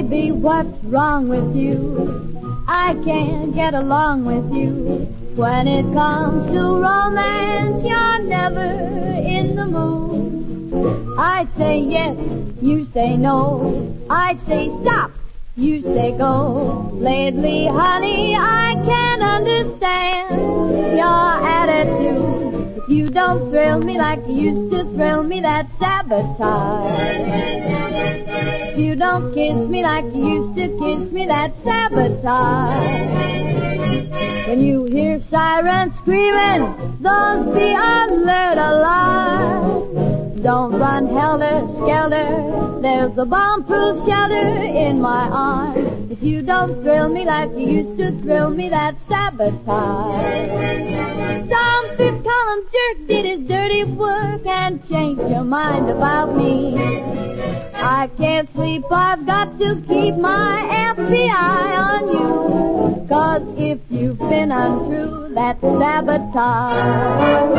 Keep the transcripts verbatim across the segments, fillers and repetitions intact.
baby, what's wrong with you? I can't get along with you. When it comes to romance, you're never in the mood. I say yes, you say no. I say stop, you say go. Lately, honey, I can't understand your attitude. If you don't thrill me like you used to thrill me, that's sabotage. If you don't kiss me like you used to kiss me, that's sabotage. When you hear sirens screaming, those be alert alarms. Don't run helter-skelter, there's a bomb-proof shelter in my arms. If you don't thrill me like you used to thrill me, that's sabotage. Some fifth column jerk did his dirty work and changed your mind about me. I can't sleep, I've got to keep my F B I on you. 'Cause if you've been untrue, that's sabotage.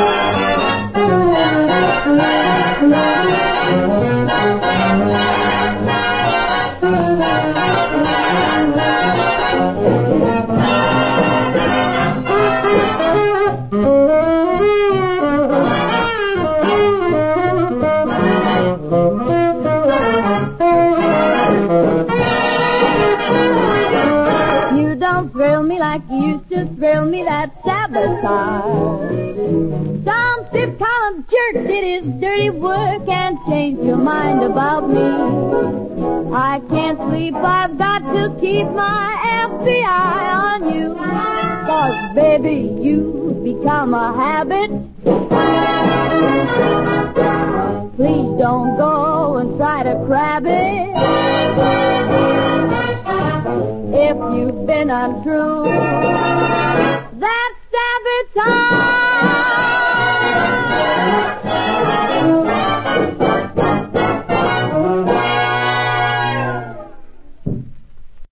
You don't thrill me like you used to thrill me, that's sabotage. Some fifth column jerk did his dirty work and changed your mind about me. I can't sleep, I've got to keep my F B I on you. 'Cause baby, you become a habit. Please don't go and try to grab it. If you've been untrue,